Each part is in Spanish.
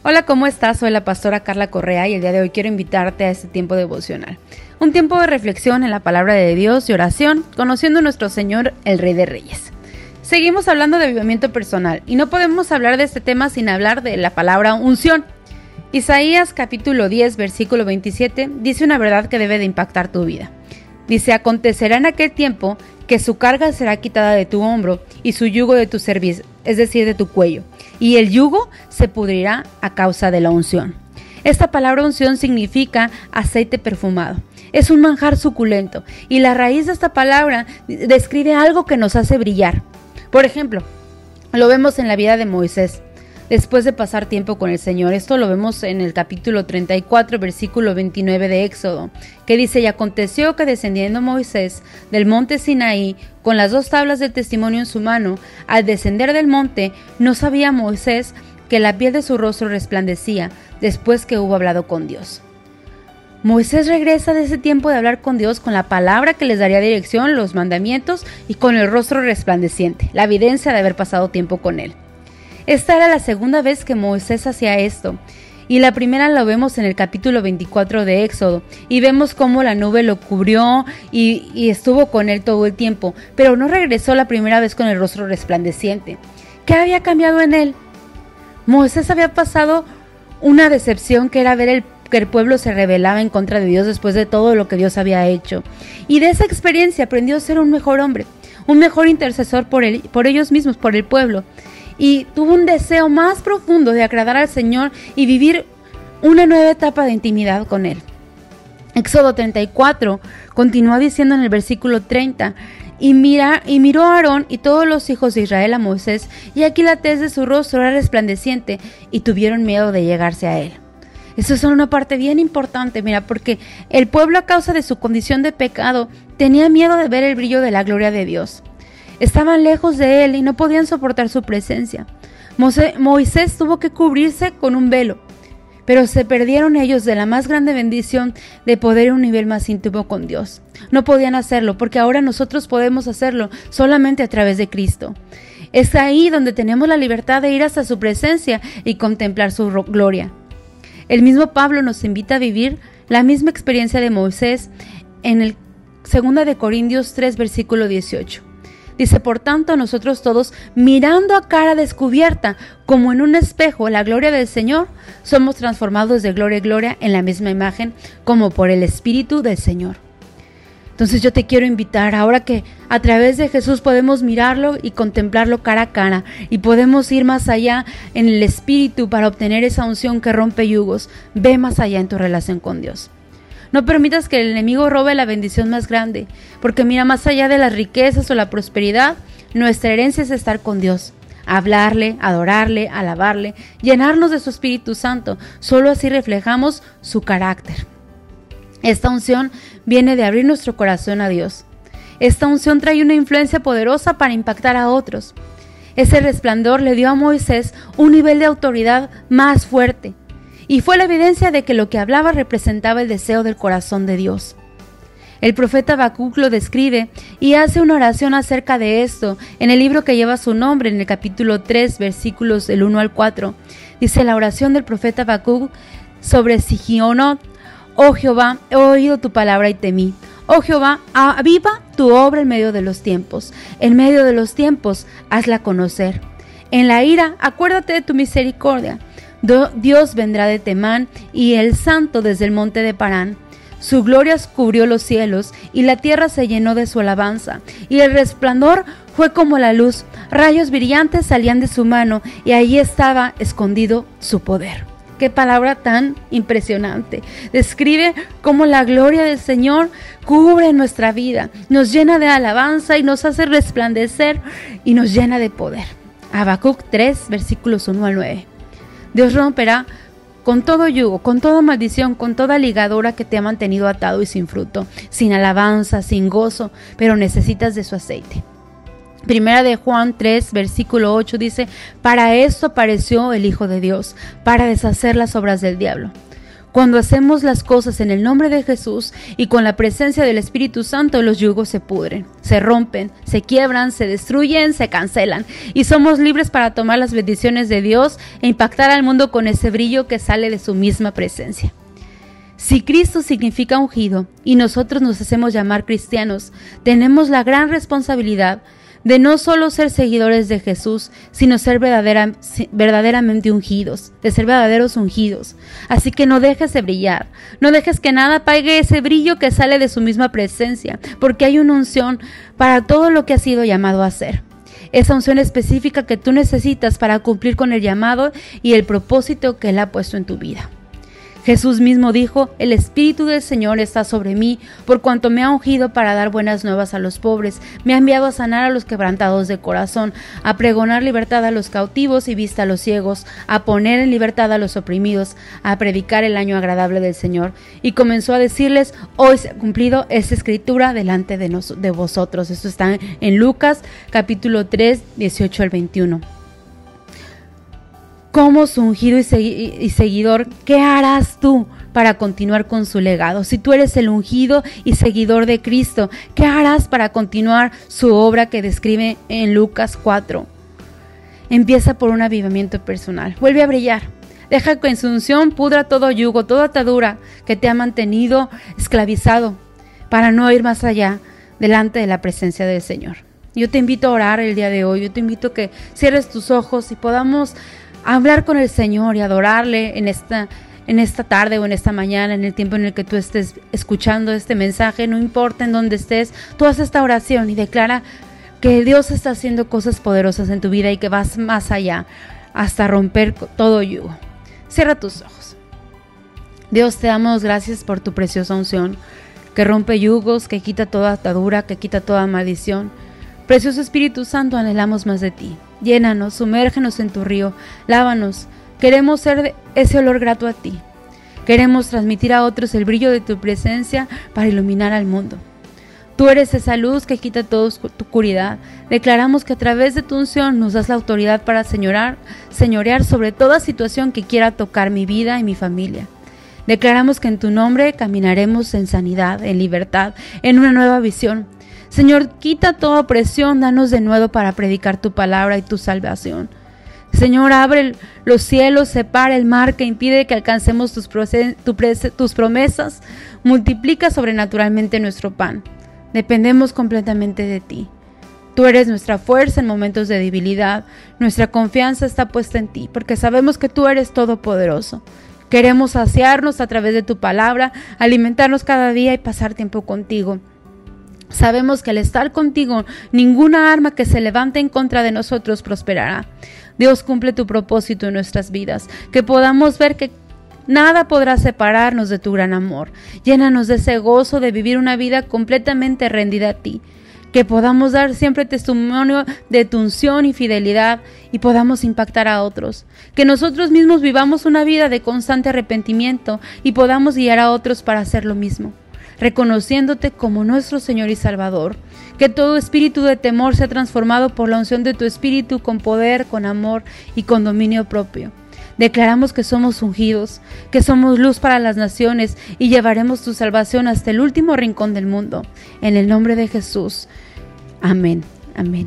Hola, ¿cómo estás? Soy la pastora Carla Correa y el día de hoy quiero invitarte a este tiempo devocional. Un tiempo de reflexión en la palabra de Dios y oración, conociendo a nuestro Señor, el Rey de Reyes. Seguimos hablando de avivamiento personal y no podemos hablar de este tema sin hablar de la palabra unción. Isaías capítulo 10, versículo 27 dice una verdad que debe de impactar tu vida. Dice: acontecerá en aquel tiempo que su carga será quitada de tu hombro y su yugo de tu cerviz, es decir, de tu cuello, y el yugo se pudrirá a causa de la unción. Esta palabra unción significa aceite perfumado. Es un manjar suculento y la raíz de esta palabra describe algo que nos hace brillar. Por ejemplo, lo vemos en la vida de Moisés. Después de pasar tiempo con el Señor, esto lo vemos en el capítulo 34, versículo 29 de Éxodo, que dice: y aconteció que descendiendo Moisés del monte Sinaí, con las 2 tablas del testimonio en su mano, al descender del monte, no sabía Moisés que la piel de su rostro resplandecía, después que hubo hablado con Dios. Moisés regresa de ese tiempo de hablar con Dios con la palabra que les daría dirección, los mandamientos, y con el rostro resplandeciente, la evidencia de haber pasado tiempo con él. Esta era la segunda vez que Moisés hacía esto, y la primera lo vemos en el capítulo 24 de Éxodo, y vemos cómo la nube lo cubrió y estuvo con él todo el tiempo, pero no regresó la primera vez con el rostro resplandeciente. ¿Qué había cambiado en él? Moisés había pasado una decepción, que era ver que el pueblo se rebelaba en contra de Dios después de todo lo que Dios había hecho, y de esa experiencia aprendió a ser un mejor hombre, un mejor intercesor por ellos mismos, por el pueblo. Y tuvo un deseo más profundo de agradar al Señor y vivir una nueva etapa de intimidad con Él. Éxodo 34 continúa diciendo en el versículo 30: y miró a Aarón y todos los hijos de Israel a Moisés, y aquí la tez de su rostro era resplandeciente, y tuvieron miedo de llegarse a él. Eso es una parte bien importante, mira, porque el pueblo, a causa de su condición de pecado, tenía miedo de ver el brillo de la gloria de Dios. Estaban lejos de él y no podían soportar su presencia. Moisés tuvo que cubrirse con un velo, pero se perdieron ellos de la más grande bendición de poder ir a un nivel más íntimo con Dios. No podían hacerlo, porque ahora nosotros podemos hacerlo solamente a través de Cristo. Es ahí donde tenemos la libertad de ir hasta su presencia y contemplar su gloria. El mismo Pablo nos invita a vivir la misma experiencia de Moisés en el 2 de Corintios 3, versículo 18. Dice: por tanto, nosotros todos, mirando a cara descubierta, como en un espejo, la gloria del Señor, somos transformados de gloria en gloria en la misma imagen, como por el Espíritu del Señor. Entonces yo te quiero invitar, ahora que a través de Jesús podemos mirarlo y contemplarlo cara a cara, y podemos ir más allá en el Espíritu para obtener esa unción que rompe yugos. Ve más allá en tu relación con Dios. No permitas que el enemigo robe la bendición más grande, porque mira, más allá de las riquezas o la prosperidad, nuestra herencia es estar con Dios, hablarle, adorarle, alabarle, llenarnos de su Espíritu Santo. Solo así reflejamos su carácter. Esta unción viene de abrir nuestro corazón a Dios. Esta unción trae una influencia poderosa para impactar a otros. Ese resplandor le dio a Moisés un nivel de autoridad más fuerte, y fue la evidencia de que lo que hablaba representaba el deseo del corazón de Dios. El profeta Habacuc lo describe y hace una oración acerca de esto en el libro que lleva su nombre, en el capítulo 3, versículos del 1 al 4. Dice la oración del profeta Habacuc sobre Sigionot: oh Jehová, he oído tu palabra y temí. Oh Jehová, aviva tu obra en medio de los tiempos. En medio de los tiempos, hazla conocer. En la ira, acuérdate de tu misericordia. Dios vendrá de Temán y el Santo desde el monte de Parán. Su gloria cubrió los cielos y la tierra se llenó de su alabanza. Y el resplandor fue como la luz. Rayos brillantes salían de su mano y allí estaba escondido su poder. Qué palabra tan impresionante. Describe cómo la gloria del Señor cubre nuestra vida, nos llena de alabanza y nos hace resplandecer y nos llena de poder. Habacuc 3, versículos 1 al 9. Dios romperá con todo yugo, con toda maldición, con toda ligadura que te ha mantenido atado y sin fruto, sin alabanza, sin gozo, pero necesitas de su aceite. Primera de Juan 3, versículo 8 dice: para esto apareció el Hijo de Dios, para deshacer las obras del diablo. Cuando hacemos las cosas en el nombre de Jesús y con la presencia del Espíritu Santo, los yugos se pudren, se rompen, se quiebran, se destruyen, se cancelan y somos libres para tomar las bendiciones de Dios e impactar al mundo con ese brillo que sale de su misma presencia. Si Cristo significa ungido y nosotros nos hacemos llamar cristianos, tenemos la gran responsabilidad de no solo ser seguidores de Jesús, sino ser verdaderamente ungidos, de ser verdaderos ungidos. Así que no dejes de brillar, no dejes que nada apague ese brillo que sale de su misma presencia, porque hay una unción para todo lo que has sido llamado a hacer. Esa unción específica que tú necesitas para cumplir con el llamado y el propósito que Él ha puesto en tu vida. Jesús mismo dijo: el Espíritu del Señor está sobre mí, por cuanto me ha ungido para dar buenas nuevas a los pobres, me ha enviado a sanar a los quebrantados de corazón, a pregonar libertad a los cautivos y vista a los ciegos, a poner en libertad a los oprimidos, a predicar el año agradable del Señor. Y comenzó a decirles: hoy se ha cumplido esta escritura delante de vosotros. Esto está en Lucas capítulo 3, 18 al 21. Como su ungido y seguidor, ¿qué harás tú para continuar con su legado? Si tú eres el ungido y seguidor de Cristo, ¿qué harás para continuar su obra que describe en Lucas 4? Empieza por un avivamiento personal. Vuelve a brillar. Deja que en su unción pudra todo yugo, toda atadura que te ha mantenido esclavizado para no ir más allá delante de la presencia del Señor. Yo te invito a orar el día de hoy. Yo te invito a que cierres tus ojos y podamos hablar con el Señor y adorarle en esta tarde o en esta mañana, en el tiempo en el que tú estés escuchando este mensaje. No importa en dónde estés, tú haz esta oración y declara que Dios está haciendo cosas poderosas en tu vida y que vas más allá hasta romper todo yugo. Cierra tus ojos. Dios, te damos gracias por tu preciosa unción que rompe yugos, que quita toda atadura, que quita toda maldición. Precioso Espíritu Santo, anhelamos más de ti. Llénanos, sumérgenos en tu río, lávanos. Queremos ser ese olor grato a ti. Queremos transmitir a otros el brillo de tu presencia para iluminar al mundo. Tú eres esa luz que quita toda oscuridad. Declaramos que a través de tu unción nos das la autoridad para señorear sobre toda situación que quiera tocar mi vida y mi familia. Declaramos que en tu nombre caminaremos en sanidad, en libertad, en una nueva visión. Señor, quita toda opresión, danos de nuevo para predicar tu palabra y tu salvación. Señor, abre los cielos, separa el mar que impide que alcancemos tus promesas, multiplica sobrenaturalmente nuestro pan. Dependemos completamente de ti. Tú eres nuestra fuerza en momentos de debilidad, nuestra confianza está puesta en ti, porque sabemos que tú eres todopoderoso. Queremos saciarnos a través de tu palabra, alimentarnos cada día y pasar tiempo contigo. Sabemos que al estar contigo, ninguna arma que se levante en contra de nosotros prosperará. Dios, cumple tu propósito en nuestras vidas, que podamos ver que nada podrá separarnos de tu gran amor. Llénanos de ese gozo de vivir una vida completamente rendida a ti, que podamos dar siempre testimonio de tu unción y fidelidad y podamos impactar a otros. Que nosotros mismos vivamos una vida de constante arrepentimiento y podamos guiar a otros para hacer lo mismo, reconociéndote como nuestro Señor y Salvador. Que todo espíritu de temor sea transformado por la unción de tu Espíritu con poder, con amor y con dominio propio. Declaramos que somos ungidos, que somos luz para las naciones y llevaremos tu salvación hasta el último rincón del mundo. En el nombre de Jesús. Amén. Amén.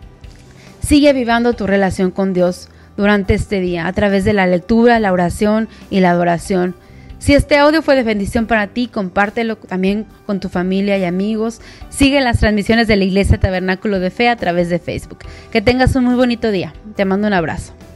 Sigue avivando tu relación con Dios durante este día a través de la lectura, la oración y la adoración. Si este audio fue de bendición para ti, compártelo también con tu familia y amigos. Sigue las transmisiones de la Iglesia Tabernáculo de Fe a través de Facebook. Que tengas un muy bonito día. Te mando un abrazo.